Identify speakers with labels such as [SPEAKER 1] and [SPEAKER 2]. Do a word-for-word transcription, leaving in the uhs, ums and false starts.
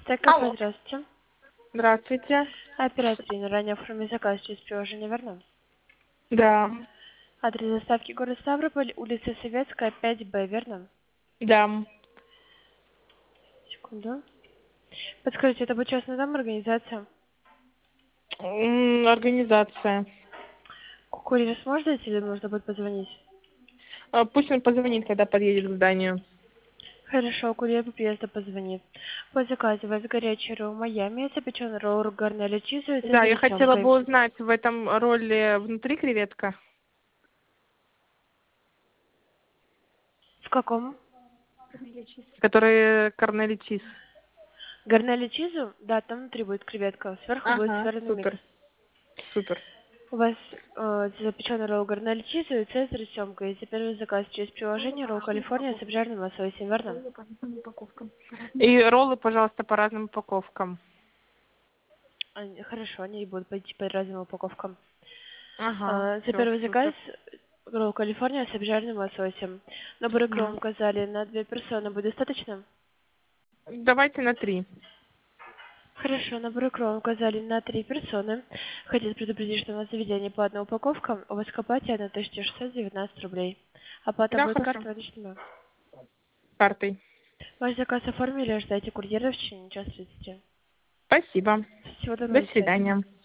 [SPEAKER 1] Кафе,
[SPEAKER 2] Алло.
[SPEAKER 1] здравствуйте.
[SPEAKER 2] Здравствуйте.
[SPEAKER 1] Оператор Ирина, ранее оформили заказ через приложение, верно?
[SPEAKER 2] Да.
[SPEAKER 1] Адрес доставки город Ставрополь, улица Советская, пять Б, верно?
[SPEAKER 2] Да.
[SPEAKER 1] Секунду. Подскажите, это будет частный дом, организация?
[SPEAKER 2] М, Организация.
[SPEAKER 1] Курьер сможет зайти или нужно будет позвонить?
[SPEAKER 2] А, Пусть он позвонит, когда подъедет к зданию.
[SPEAKER 1] Хорошо, курьер по приезду позвонит. По заказу у вас горячий ролл Майами, запеченный ролл гарнеля чизу и
[SPEAKER 2] Да, я
[SPEAKER 1] цезарь с
[SPEAKER 2] хотела
[SPEAKER 1] семгой.
[SPEAKER 2] бы узнать, в этом ролле внутри креветка,
[SPEAKER 1] В каком?
[SPEAKER 2] который корнели чиз.
[SPEAKER 1] Гарнеля чизу? Да, там внутри будет креветка. Сверху будет
[SPEAKER 2] Ага,
[SPEAKER 1] сваренный микс.
[SPEAKER 2] супер, супер.
[SPEAKER 1] У вас э, запеченный ролл гарнель чизу и цезарь с семгой. За первый заказ через приложение ролл Калифорния с обжаренным лососем, верно?
[SPEAKER 2] И роллы, пожалуйста, по разным упаковкам.
[SPEAKER 1] Они- Хорошо, они будут пойти по разным упаковкам.
[SPEAKER 2] Ага,
[SPEAKER 1] А, за
[SPEAKER 2] все,
[SPEAKER 1] первый заказ
[SPEAKER 2] супер.
[SPEAKER 1] ролл Калифорния с обжаренным лососем. Набор икром
[SPEAKER 2] Мгм.
[SPEAKER 1] указали на две персоны. Будет достаточно?
[SPEAKER 2] Давайте на три.
[SPEAKER 1] Хорошо, набор икром указали на три персоны. Хотите предупредить, что у нас заведение по одной упаковкам. У вас к оплате одна тысяча шестьсот девятнадцать рублей. Оплата
[SPEAKER 2] Да,
[SPEAKER 1] будет
[SPEAKER 2] хорошо.
[SPEAKER 1] картой наличными.
[SPEAKER 2] Картой.
[SPEAKER 1] Ваш заказ оформили, ждайте курьера в течение часа тридцати.
[SPEAKER 2] Спасибо.
[SPEAKER 1] Всего
[SPEAKER 2] До
[SPEAKER 1] доброго, до свидания.
[SPEAKER 2] свидания.